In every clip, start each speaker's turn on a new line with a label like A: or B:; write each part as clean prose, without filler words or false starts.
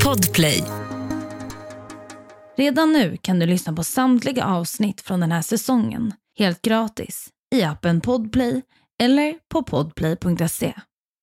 A: Podplay. Redan nu kan du lyssna på samtliga avsnitt från den här säsongen helt gratis i appen Podplay eller på podplay.se.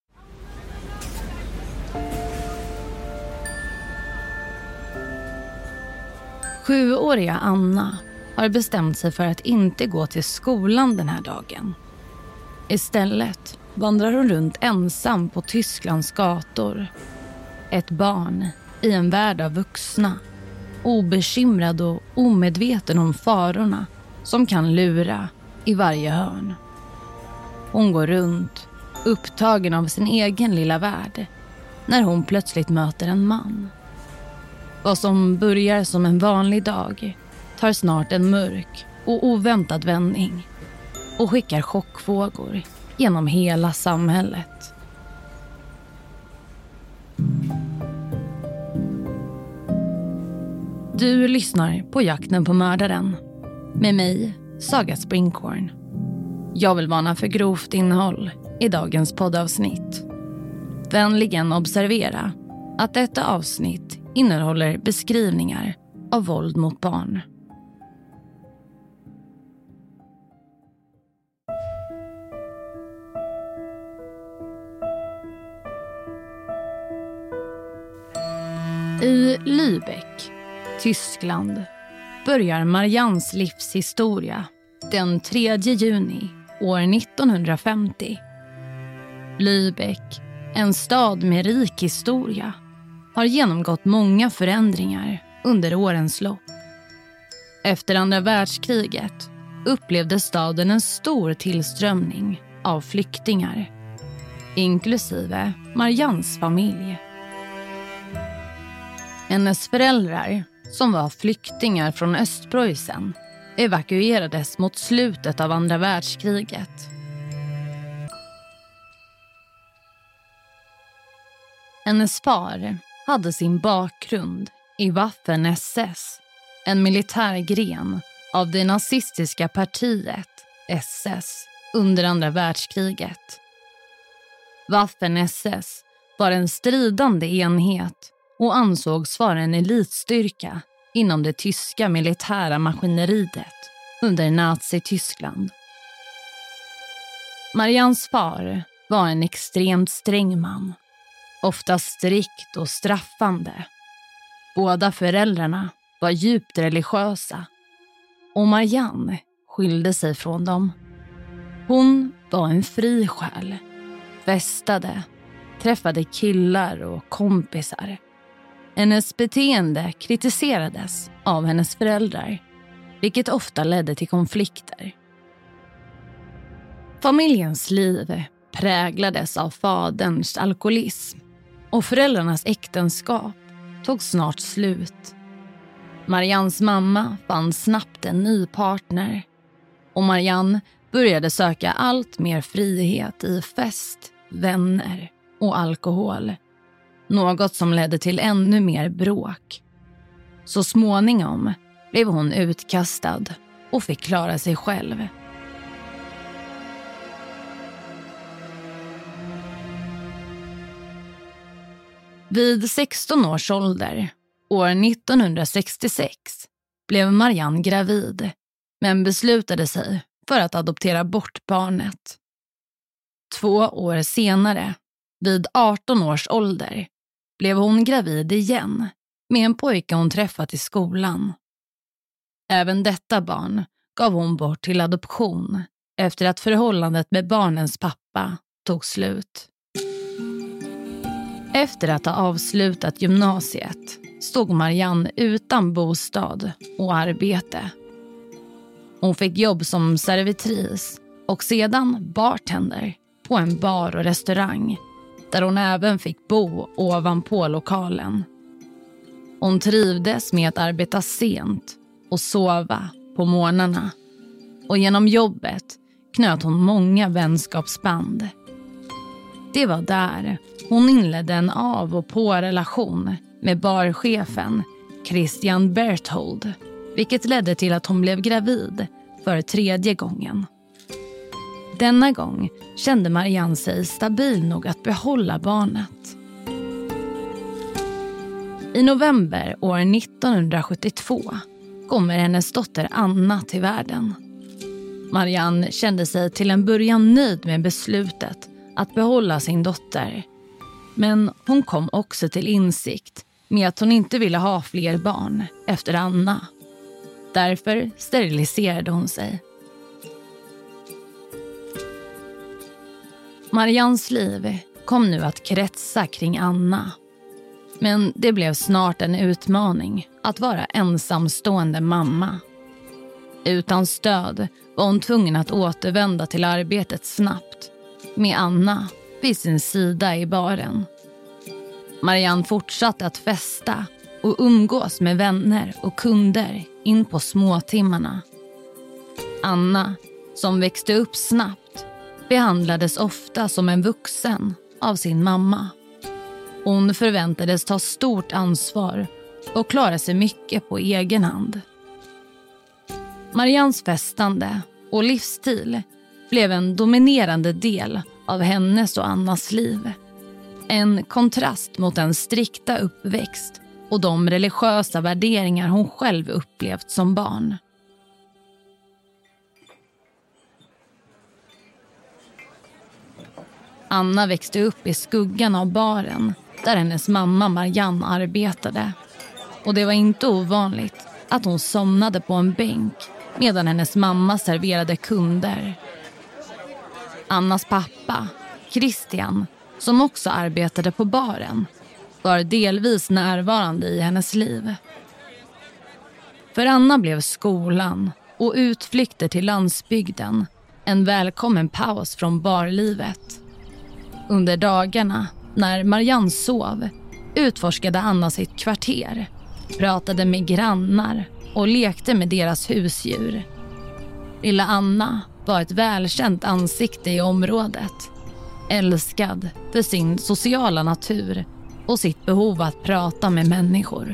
A: Sjuåriga Anna har bestämt sig för att inte gå till skolan den här dagen. Istället vandrar hon runt ensam på Tysklands gator. Ett barn i en värld av vuxna. Obekymrad och omedveten om farorna som kan lura i varje hörn. Hon går runt, upptagen av sin egen lilla värld, när hon plötsligt möter en man. Vad som börjar som en vanlig dag tar snart en mörk och oväntad vändning och skickar chockvågor genom hela samhället. Du lyssnar på Jakten på mördaren med mig, Saga Springhorn. Jag vill varna för grovt innehåll i dagens poddavsnitt. Vänligen observera att detta avsnitt innehåller beskrivningar av våld mot barn. I Lübeck, Tyskland, börjar Marians livshistoria den 3 juni år 1950. Lübeck, en stad med rik historia, har genomgått många förändringar under årens lopp. Efter andra världskriget upplevde staden en stor tillströmning av flyktingar, inklusive Marians familj. Hennes föräldrar, som var flyktingar från Östpreussen, evakuerades mot slutet av andra världskriget. Hennes far hade sin bakgrund i Waffen-SS, en militär gren av det nazistiska partiet SS under andra världskriget. Waffen-SS var en stridande enhet och ansågs vara en elitstyrka inom det tyska militära maskineriet under Nazi-Tyskland. Marians far var en extremt sträng man, ofta strikt och straffande. Båda föräldrarna var djupt religiösa och Marianne skilde sig från dem. Hon var en fri själ, festade, träffade killar och kompisar. Hennes beteende kritiserades av hennes föräldrar, vilket ofta ledde till konflikter. Familjens liv präglades av faderns alkoholism och föräldrarnas äktenskap tog snart slut. Marians mamma fann snabbt en ny partner och Marianne började söka allt mer frihet i fest, vänner och alkohol. Något som ledde till ännu mer bråk. Så småningom blev hon utkastad och fick klara sig själv. Vid 16 års ålder, år 1966, blev Marianne gravid, men beslutade sig för att adoptera bort barnet. 2 år senare, vid 18 års ålder, blev hon gravid igen med en pojke hon träffat i skolan. Även detta barn gav hon bort till adoption efter att förhållandet med barnens pappa tog slut. Efter att ha avslutat gymnasiet stod Marianne utan bostad och arbete. Hon fick jobb som servitris och sedan bartender på en bar och restaurang, där hon även fick bo ovanpå lokalen. Hon trivdes med att arbeta sent och sova på morgnarna. Och genom jobbet knöt hon många vänskapsband. Det var där hon inledde en av- och på-relation med barchefen Christian Berthold, vilket ledde till att hon blev gravid för 3:e gången. Denna gång kände Marianne sig stabil nog att behålla barnet. I november år 1972 kommer hennes dotter Anna till världen. Marianne kände sig till en början nöjd med beslutet att behålla sin dotter. Men hon kom också till insikt med att hon inte ville ha fler barn efter Anna. Därför steriliserade hon sig. Mariannes liv kom nu att kretsa kring Anna. Men det blev snart en utmaning att vara ensamstående mamma. Utan stöd var hon tvungen att återvända till arbetet snabbt, med Anna vid sin sida i baren. Marianne fortsatte att festa och umgås med vänner och kunder in på småtimmarna. Anna, som växte upp snabbt, behandlades ofta som en vuxen av sin mamma. Hon förväntades ta stort ansvar och klara sig mycket på egen hand. Mariannes festande och livsstil blev en dominerande del av hennes och Annas liv. En kontrast mot en strikta uppväxt och de religiösa värderingar hon själv upplevt som barn. Anna växte upp i skuggan av baren där hennes mamma Marianne arbetade. Och det var inte ovanligt att hon somnade på en bänk medan hennes mamma serverade kunder. Annas pappa, Christian, som också arbetade på baren, var delvis närvarande i hennes liv. För Anna blev skolan och utflykter till landsbygden en välkommen paus från barlivet. Under dagarna, när Marianne sov, utforskade Anna sitt kvarter, pratade med grannar och lekte med deras husdjur. Lilla Anna var ett välkänt ansikte i området, älskad för sin sociala natur och sitt behov att prata med människor.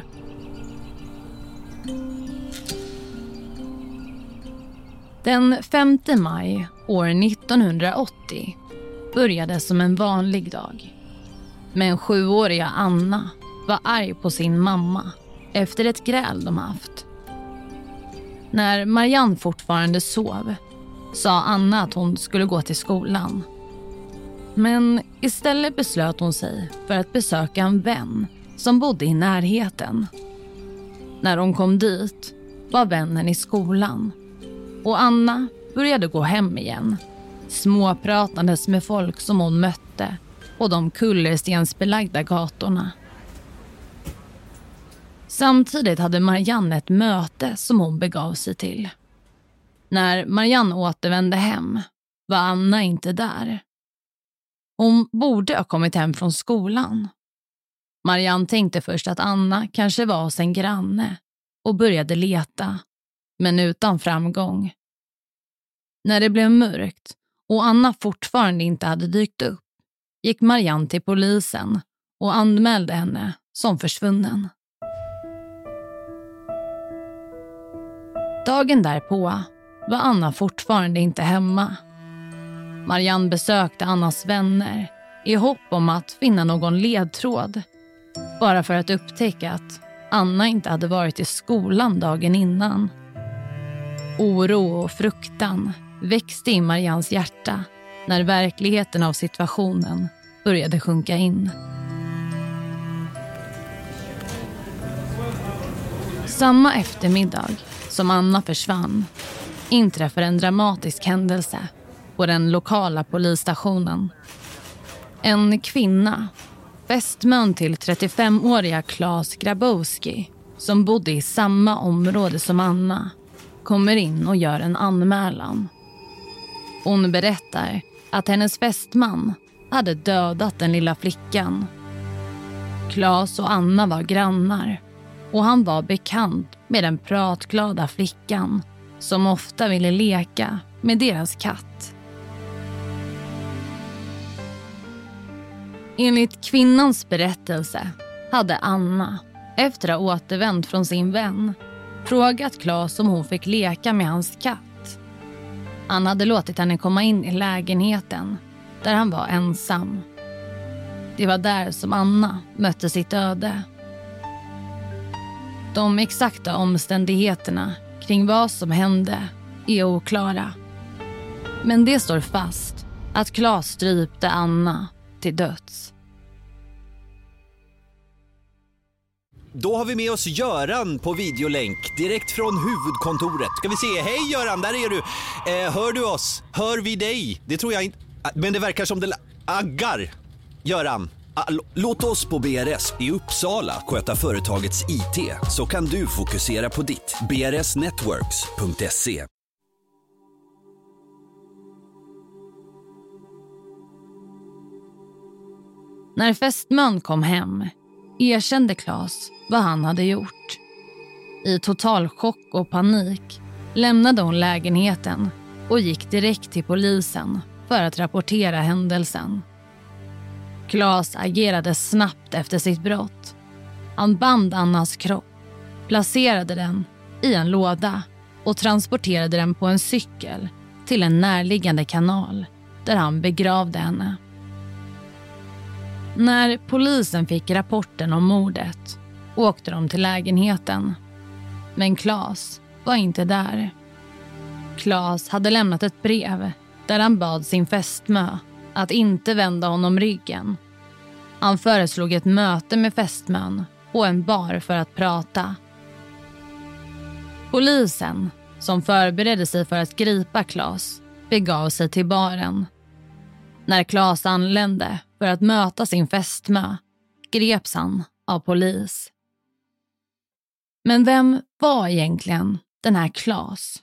A: Den 5 maj år 1980 började som en vanlig dag. Men 7-åriga Anna var arg på sin mamma efter ett gräl de haft. När Marianne fortfarande sov sa Anna att hon skulle gå till skolan. Men istället beslöt hon sig för att besöka en vän som bodde i närheten. När hon kom dit var vännen i skolan och Anna började gå hem igen, småpratandes med folk som hon mötte på de kullerstensbelagda gatorna. Samtidigt hade Marianne ett möte som hon begav sig till. När Marianne återvände hem var Anna inte där. Hon borde ha kommit hem från skolan. Marianne tänkte först att Anna kanske var hos en granne och började leta, men utan framgång. När det blev mörkt och Anna fortfarande inte hade dykt upp gick Marianne till polisen och anmälde henne som försvunnen. Dagen därpå var Anna fortfarande inte hemma. Marianne besökte Annas vänner i hopp om att finna någon ledtråd, bara för att upptäcka att Anna inte hade varit i skolan dagen innan. Oro och fruktan växte i Mariannes hjärta när verkligheten av situationen började sjunka in. Samma eftermiddag som Anna försvann inträffade en dramatisk händelse på den lokala polisstationen. En kvinna, fästmön till 35-åriga Claes Grabowski, som bodde i samma område som Anna, kommer in och gör en anmälan. Hon berättar att hennes fästman hade dödat den lilla flickan. Claes och Anna var grannar och han var bekant med den pratglada flickan som ofta ville leka med deras katt. Enligt kvinnans berättelse hade Anna, efter att ha återvänt från sin vän, frågat Claes om hon fick leka med hans katt. Han hade låtit henne komma in i lägenheten där han var ensam. Det var där som Anna mötte sitt öde. De exakta omständigheterna kring vad som hände är oklara. Men det står fast att Claes strypte Anna till döds.
B: Då har vi med oss Göran på videolänk direkt från huvudkontoret. Ska vi se, hej Göran, där är du. Hör du oss? Hör vi dig? Det tror jag inte, men det verkar som det aggar. Göran, låt oss på BRS i Uppsala sköta företagets IT, så kan du fokusera på ditt. brsnetworks.se.
A: När fästmön kom hem erkände Claes vad han hade gjort. I total chock och panik lämnade hon lägenheten och gick direkt till polisen för att rapportera händelsen. Claes agerade snabbt efter sitt brott. Han band Annas kropp, placerade den i en låda och transporterade den på en cykel till en närliggande kanal där han begravde henne. När polisen fick rapporten om mordet åkte de till lägenheten. Men Claes var inte där. Claes hade lämnat ett brev där han bad sin fästmö att inte vända honom ryggen. Han föreslog ett möte med fästmön på en bar för att prata. Polisen, som förberedde sig för att gripa Claes, begav sig till baren. När Claes anlände för att möta sin fästmö greps han av polis. Men vem var egentligen den här Claes?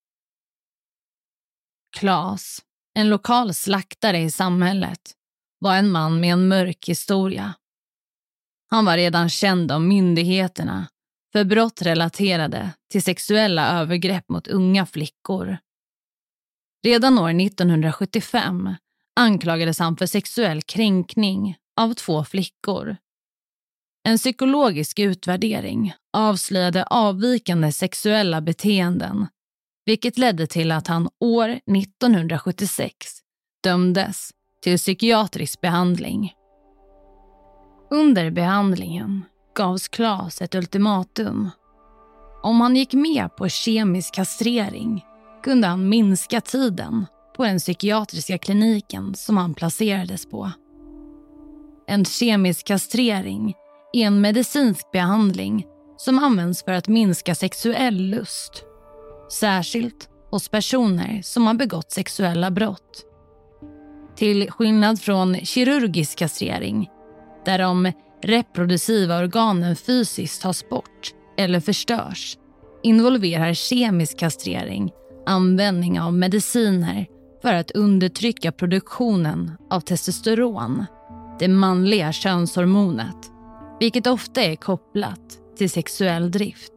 A: Claes, en lokal slaktare i samhället, var en man med en mörk historia. Han var redan känd av myndigheterna för brott relaterade till sexuella övergrepp mot unga flickor. Redan år 1975 anklagades han för sexuell kränkning av 2 flickor. En psykologisk utvärdering avslöjade avvikande sexuella beteenden, vilket ledde till att han år 1976 dömdes till psykiatrisk behandling. Under behandlingen gavs Claes ett ultimatum. Om han gick med på kemisk kastrering kunde han minska tiden på den psykiatriska kliniken som han placerades på. En kemisk kastrering är en medicinsk behandling som används för att minska sexuell lust, särskilt hos personer som har begått sexuella brott. Till skillnad från kirurgisk kastrering, där de reproduktiva organen fysiskt tas bort eller förstörs, involverar kemisk kastrering användning av mediciner för att undertrycka produktionen av testosteron, det manliga könshormonet, vilket ofta är kopplat till sexuell drift.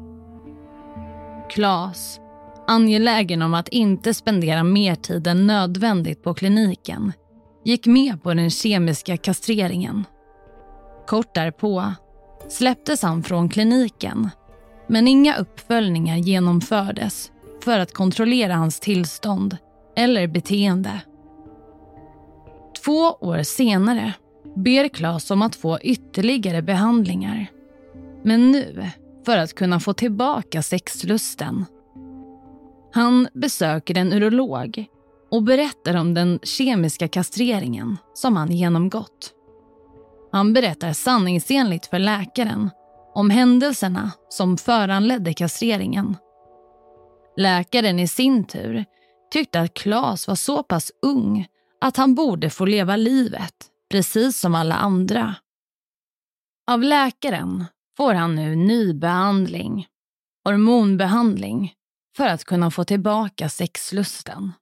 A: Claes, angelägen om att inte spendera mer tid än nödvändigt på kliniken, gick med på den kemiska kastreringen. Kort därpå släpptes han från kliniken, men inga uppföljningar genomfördes för att kontrollera hans tillstånd eller beteende. 2 år senare ber Claes om att få ytterligare behandlingar, men nu för att kunna få tillbaka sexlusten. Han besöker en urolog och berättar om den kemiska kastreringen som han genomgått. Han berättar sanningsenligt för läkaren om händelserna som föranledde kastreringen. Läkaren i sin tur tyckte att Claes var så pass ung att han borde få leva livet precis som alla andra. Av läkaren får han nu ny behandling, hormonbehandling, för att kunna få tillbaka sexlusten.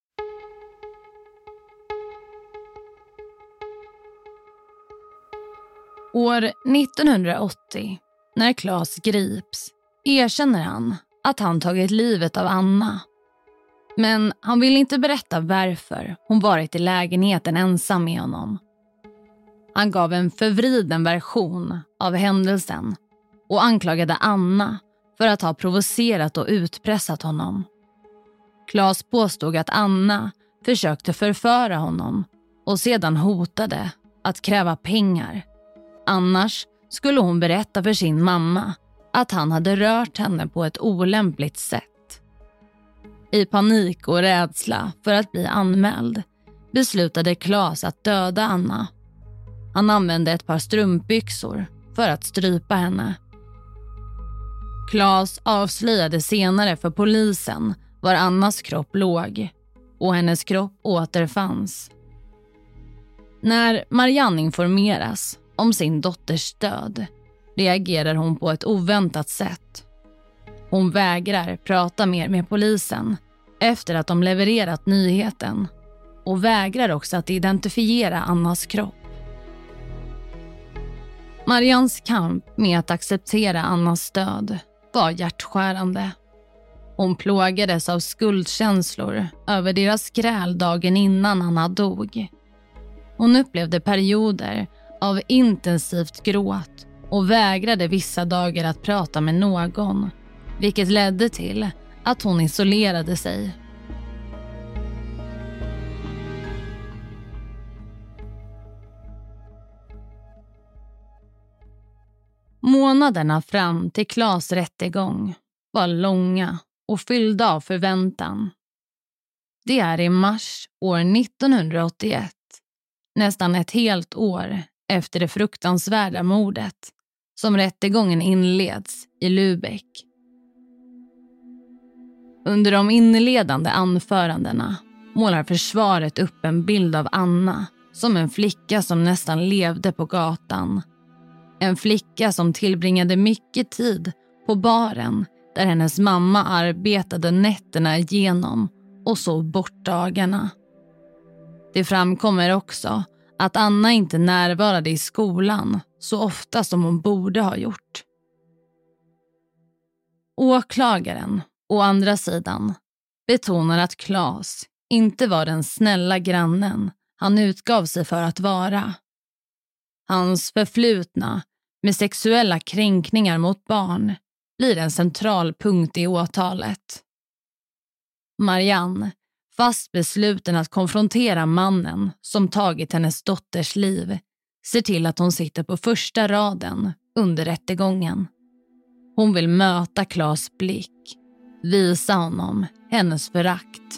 A: År 1980, när Claes grips, erkänner han att han tagit livet av Anna. Men han vill inte berätta varför hon varit i lägenheten ensam med honom. Han gav en förvriden version av händelsen och anklagade Anna för att ha provocerat och utpressat honom. Claes påstod att Anna försökte förföra honom och sedan hotade att kräva pengar. Annars skulle hon berätta för sin mamma att han hade rört henne på ett olämpligt sätt. I panik och rädsla för att bli anmäld beslutade Claes att döda Anna. Han använde ett par strumpbyxor för att strypa henne. Claes avslöjade senare för polisen var Annas kropp låg och hennes kropp återfanns. När Marianne informeras om sin dotters död reagerar hon på ett oväntat sätt. Hon vägrar prata mer med polisen efter att de levererat nyheten och vägrar också att identifiera Annas kropp. Mariannes kamp med att acceptera Annas död var hjärtskärande. Hon plågades av skuldkänslor över deras gräl dagen innan Anna dog. Hon upplevde perioder av intensivt gråt och vägrade vissa dagar att prata med någon, vilket ledde till att hon isolerade sig. Månaderna fram till Claes rättegång var långa och fyllda av förväntan. Det är i mars år 1981, nästan ett helt år efter det fruktansvärda mordet, som rättegången inleds i Lübeck. Under de inledande anförandena målar försvaret upp en bild av Anna som en flicka som nästan levde på gatan. En flicka som tillbringade mycket tid på baren där hennes mamma arbetade nätterna igenom och sov bort dagarna. Det framkommer också att Anna inte närvarade i skolan så ofta som hon borde ha gjort. Åklagaren, å andra sidan, betonar att Claes inte var den snälla grannen han utgav sig för att vara. Hans förflutna med sexuella kränkningar mot barn blir en central punkt i åtalet. Marianne, fast besluten att konfrontera mannen som tagit hennes dotters liv, ser till att hon sitter på första raden under rättegången. Hon vill möta Claes blick, visa honom hennes förakt.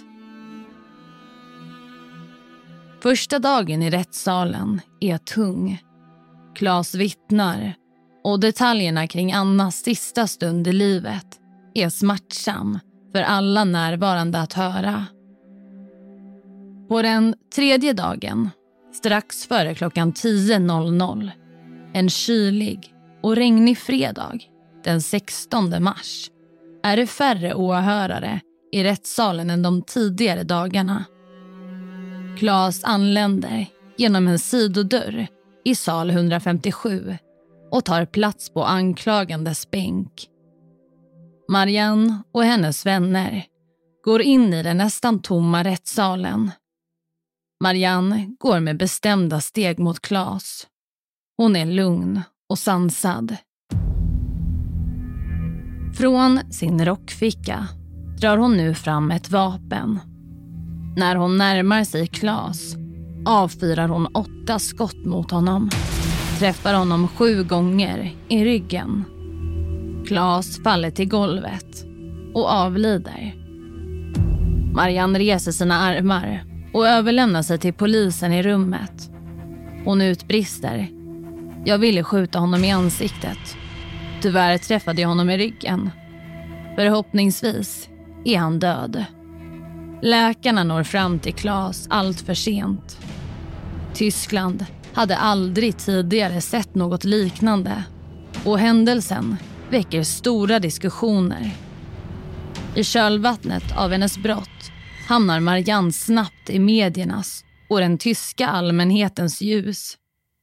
A: Första dagen i rättssalen är tung. Claes vittnar och detaljerna kring Annas sista stund i livet är smärtsam för alla närvarande att höra. På den tredje dagen, strax före klockan 10.00, en kylig och regnig fredag, den 16 mars, är det färre åhörare i rättssalen än de tidigare dagarna. Claes anländer genom en sidodörr i sal 157 och tar plats på anklagandes bänk. Marianne och hennes vänner går in i den nästan tomma rättssalen. Marianne går med bestämda steg mot Claes. Hon är lugn och sansad. Från sin rockficka drar hon nu fram ett vapen. När hon närmar sig Claes avfyrar hon 8 skott mot honom. Träffar honom 7 gånger i ryggen. Claes faller till golvet och avlider. Marianne reser sina armar och överlämnar sig till polisen i rummet. Hon utbrister: "Jag ville skjuta honom i ansiktet. Tyvärr träffade jag honom i ryggen. Förhoppningsvis är han död." Läkarna når fram till Claes allt för sent. Tyskland hade aldrig tidigare sett något liknande och händelsen väcker stora diskussioner. I kölvattnet av hennes brott hamnar Marianne snabbt i mediernas och den tyska allmänhetens ljus.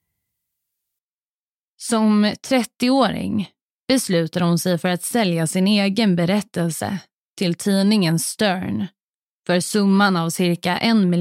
A: Som 30-åring beslutar hon sig för att sälja sin egen berättelse till tidningen Stern för summan av cirka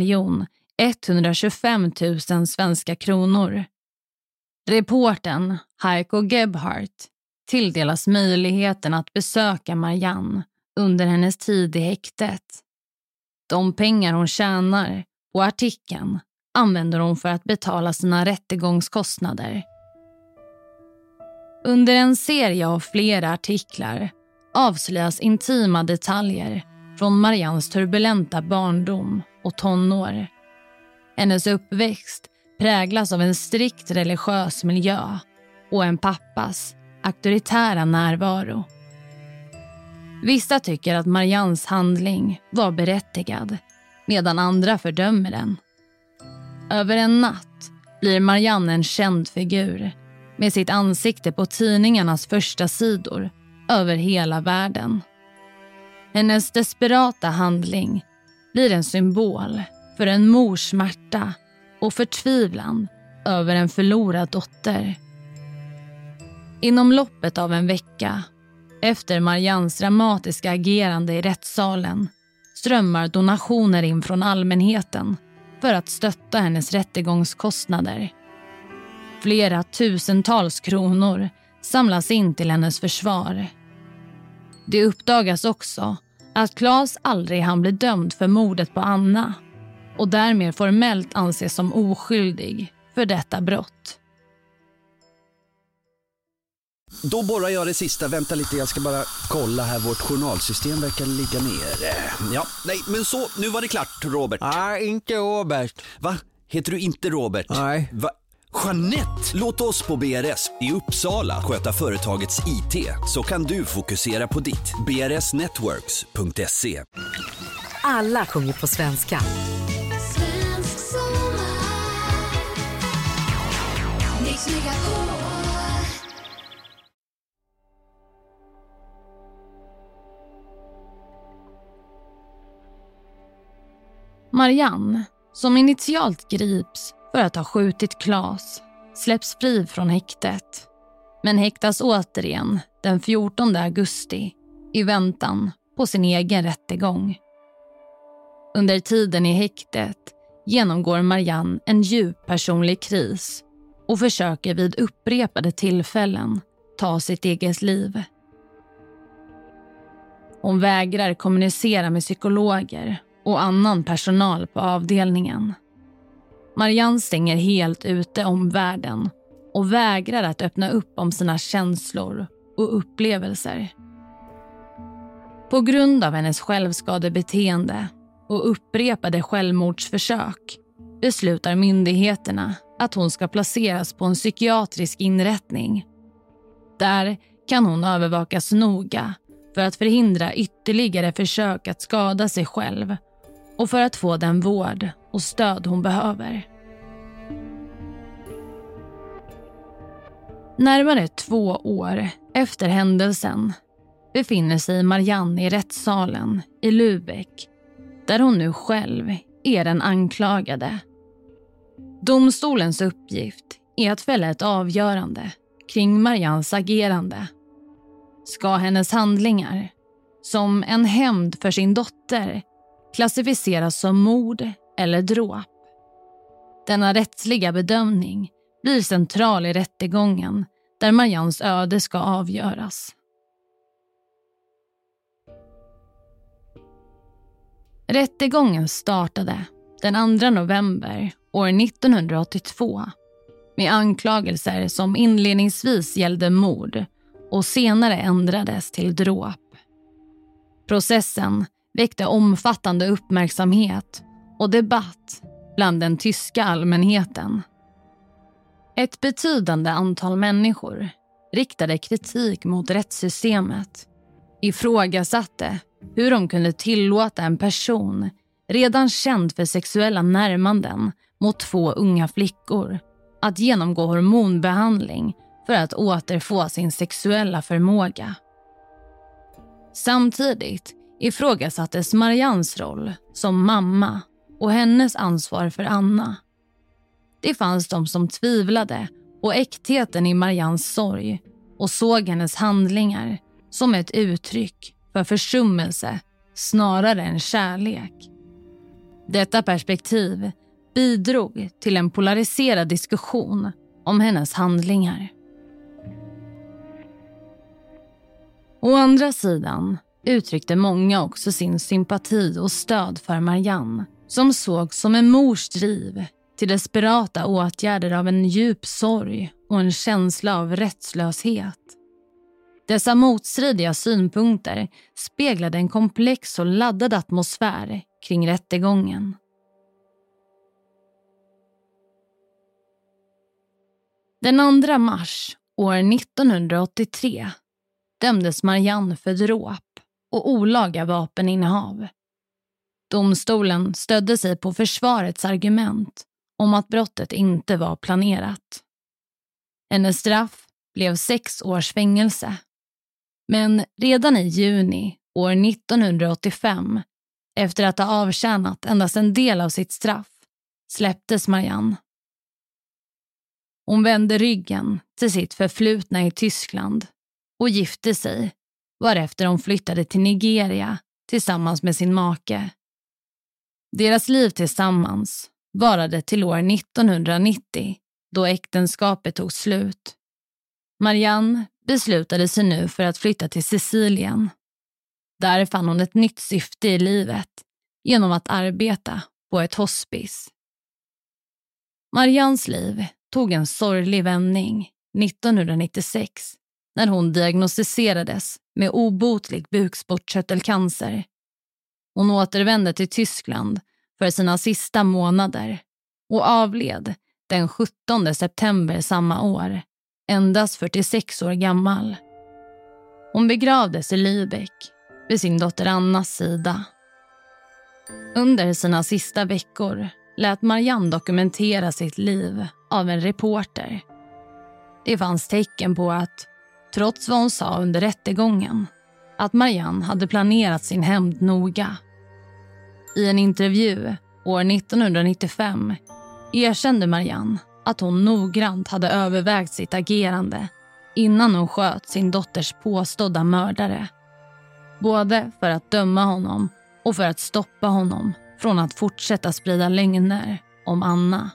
A: 1.125 000 svenska kronor. Reportern Heiko Gebhardt tilldelas möjligheten att besöka Marianne under hennes tid i häktet. De pengar hon tjänar på artikeln använder hon för att betala sina rättegångskostnader. Under en serie av flera artiklar avslöjas intima detaljer från Mariannes turbulenta barndom och tonår. Hennes uppväxt präglas av en strikt religiös miljö och en pappas auktoritära närvaro. Vissa tycker att Mariannes handling var berättigad, medan andra fördömer den. Över en natt blir Marianne en känd figur med sitt ansikte på tidningarnas första sidor över hela världen. Hennes desperata handling blir en symbol för en mors smärta och förtvivlan över en förlorad dotter. Inom loppet av en vecka, efter Mariannes dramatiska agerande i rättssalen, strömmar donationer in från allmänheten för att stötta hennes rättegångskostnader. Flera tusentals kronor samlas in till hennes försvar. Det uppdagas också att Claes aldrig hann bli dömd för mordet på Anna och därmed formellt anses som oskyldig för detta brott.
C: Då borrar jag det sista. Vänta lite, jag ska bara kolla här. Vårt journalsystem verkar ligga ner.
B: Ja, nej, men så, nu var det klart, Robert.
D: Nej, inte Robert.
B: Va? Heter du inte Robert?
D: Nej.
B: Va? Jeanette, låt oss på BRS i Uppsala sköta företagets IT, så kan du fokusera på ditt. brsnetworks.se.
E: Alla sjunger på svenska.
A: Marianne, som initialt grips för att ha skjutit Claes, släpps fri från häktet, men häktas återigen den 14 augusti i väntan på sin egen rättegång. Under tiden i häktet genomgår Marianne en djup personlig kris och försöker vid upprepade tillfällen ta sitt eget liv. Hon vägrar kommunicera med psykologer och annan personal på avdelningen. Marianne stänger helt ute om världen och vägrar att öppna upp om sina känslor och upplevelser. På grund av hennes självskadebeteende och upprepade självmordsförsök beslutar myndigheterna att hon ska placeras på en psykiatrisk inrättning. Där kan hon övervakas noga för att förhindra ytterligare försök att skada sig själv och för att få den vård och stöd hon behöver. Närmare 2 år efter händelsen befinner sig Marianne i rättssalen i Lübeck, där hon nu själv är den anklagade. Domstolens uppgift är att fälla ett avgörande kring Mariannes agerande. Ska hennes handlingar, som en hämnd för sin dotter, klassificeras som mord eller dråp? Denna rättsliga bedömning blir central i rättegången där Mariannes öde ska avgöras. Rättegången startade den 2 november år 1982 med anklagelser som inledningsvis gällde mord och senare ändrades till dråp. Processen väckte omfattande uppmärksamhet och debatt bland den tyska allmänheten. Ett betydande antal människor riktade kritik mot rättssystemet, ifrågasatte hur de kunde tillåta en person redan känd för sexuella närmanden mot 2 unga flickor att genomgå hormonbehandling för att återfå sin sexuella förmåga. Samtidigt ifrågasattes Mariannes roll som mamma och hennes ansvar för Anna. Det fanns de som tvivlade på äktheten i Mariannes sorg och såg hennes handlingar som ett uttryck för försummelse snarare än kärlek. Detta perspektiv bidrog till en polariserad diskussion om hennes handlingar. Å andra sidan uttryckte många också sin sympati och stöd för Marianne, som såg som en mors driv till desperata åtgärder av en djup sorg och en känsla av rättslöshet. Dessa motstridiga synpunkter speglade en komplex och laddad atmosfär kring rättegången. Den 2 mars år 1983 dömdes Marianne för dråp och olaga vapeninnehav. Domstolen stödde sig på försvarets argument om att brottet inte var planerat. Hennes straff blev 6 års fängelse. Men redan i juni år 1985, efter att ha avtjänat endast en del av sitt straff, släpptes Marianne. Hon vände ryggen till sitt förflutna i Tyskland och gifte sig, varefter hon flyttade till Nigeria tillsammans med sin make. Deras liv tillsammans varade till år 1990, då äktenskapet tog slut. Marianne beslutade sig nu för att flytta till Sicilien. Där fann hon ett nytt syfte i livet genom att arbeta på ett hospice. Mariannes liv tog en sorglig vändning 1996 när hon diagnostiserades med obotlig bukspottkörtelcancer. Hon återvände till Tyskland för sina sista månader och avled den 17 september samma år, endast 46 år gammal. Hon begravdes i Lübeck vid sin dotter Annas sida. Under sina sista veckor lät Marianne dokumentera sitt liv av en reporter. Det fanns tecken på att, trots vad hon sa under rättegången, att Marianne hade planerat sin hämnd noga. I en intervju år 1995 erkände Marianne att hon noggrant hade övervägt sitt agerande innan hon sköt sin dotters påstådda mördare. Både för att döma honom och för att stoppa honom från att fortsätta sprida lögner om Anna.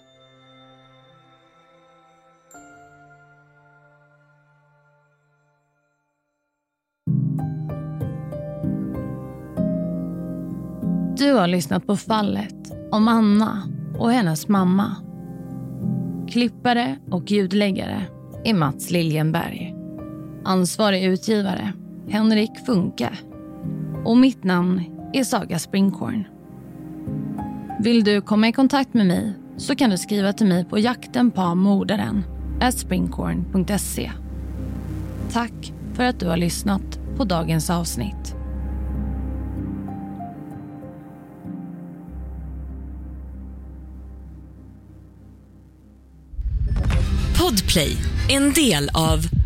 A: Du har lyssnat på fallet om Anna och hennes mamma. Klippare och ljudläggare är Mats Liljenberg. Ansvarig utgivare Henrik Funke. Och mitt namn är Saga Springhorn. Vill du komma i kontakt med mig så kan du skriva till mig på jaktenpamordaren@springhorn.se. Tack för att du har lyssnat på dagens avsnitt.
F: Podplay, en del av